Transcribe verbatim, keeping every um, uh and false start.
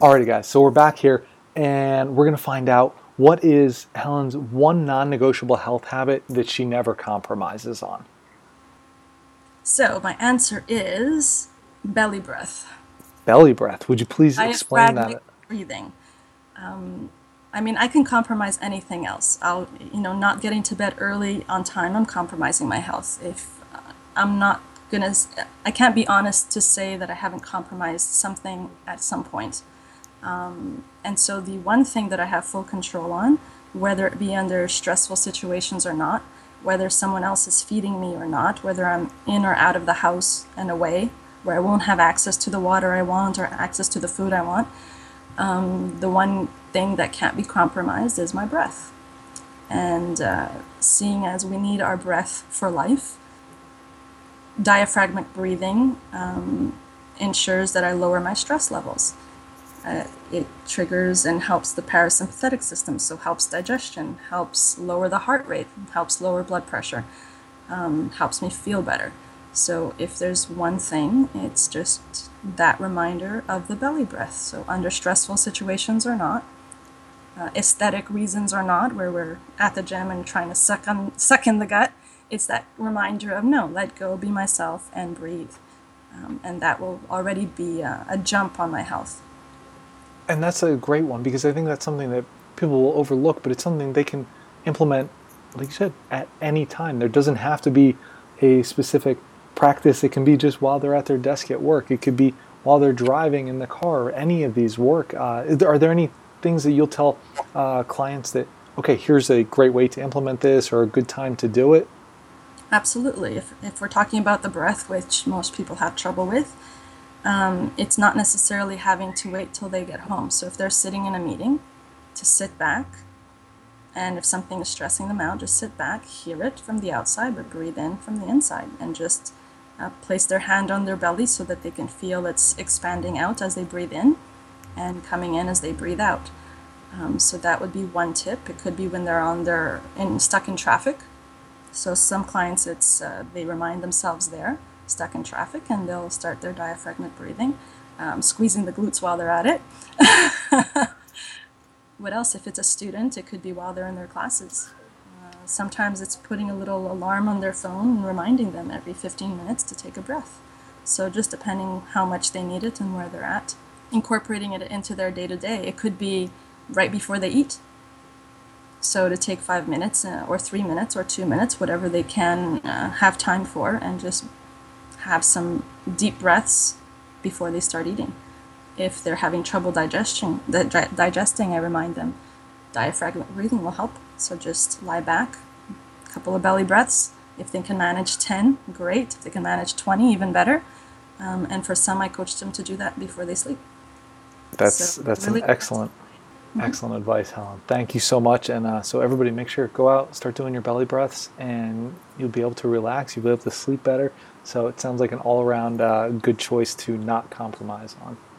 Alrighty, guys, so we're back here and we're going to find out what is Helen's one non-negotiable health habit that she never compromises on. So my answer is belly breath. Belly breath. Would you please explain Diaphragmatic that? breathing. Um, I mean, I can compromise anything else. I'll, you know, not getting to bed early on time, I'm compromising my health. If uh, I'm not gonna, I can't be honest to say that I haven't compromised something at some point. Um, and so the one thing that I have full control on, whether it be under stressful situations or not, whether someone else is feeding me or not, whether I'm in or out of the house and away, where I won't have access to the water I want or access to the food I want, um, the one thing that can't be compromised is my breath. And uh, seeing as we need our breath for life, diaphragmatic breathing um, ensures that I lower my stress levels. Uh, it triggers and helps the parasympathetic system, so helps digestion, helps lower the heart rate, helps lower blood pressure, um, helps me feel better. So if there's one thing, it's just that reminder of the belly breath. So under stressful situations or not, uh, aesthetic reasons or not, where we're at the gym and trying to suck on, suck in the gut, it's that reminder of no, let go, be myself, and breathe. Um, and that will already be a, a jump on my health. And that's a great one because I think that's something that people will overlook, but it's something they can implement, like you said, at any time. There doesn't have to be a specific practice. It can be just while they're at their desk at work. It could be while they're driving in the car. Or any of these work. Uh, are there any things that you'll tell uh, clients that, okay, here's a great way to implement this or a good time to do it? Absolutely. If, if we're talking about the breath, which most people have trouble with, Um, it's not necessarily having to wait till they get home. So if they're sitting in a meeting, to sit back, and if something is stressing them out, just sit back, hear it from the outside, but breathe in from the inside, and just uh, place their hand on their belly so that they can feel it's expanding out as they breathe in and coming in as they breathe out. Um, so that would be one tip. It could be when they're on their in stuck in traffic. So some clients, it's uh, they remind themselves there. Stuck in traffic, and they'll start their diaphragmatic breathing, um, squeezing the glutes while they're at it. What else? If it's a student, it could be while they're in their classes. Uh, sometimes it's putting a little alarm on their phone and reminding them every fifteen minutes to take a breath. So just depending how much they need it and where they're at, incorporating it into their day-to-day. It could be right before they eat. So to take five minutes uh, or three minutes or two minutes, whatever they can uh, have time for, and just have some deep breaths before they start eating. If they're having trouble digestion, di- digesting, I remind them diaphragmatic breathing will help. So just lie back, a couple of belly breaths. If they can manage ten, great. If they can manage twenty, even better. Um, and for some, I coach them to do that before they sleep. That's So that's really an excellent, mm-hmm. excellent advice, Helen. Thank you so much. And uh, so everybody, make sure go out, start doing your belly breaths, and you'll be able to relax. You'll be able to sleep better. So it sounds like an all-around uh, good choice to not compromise on.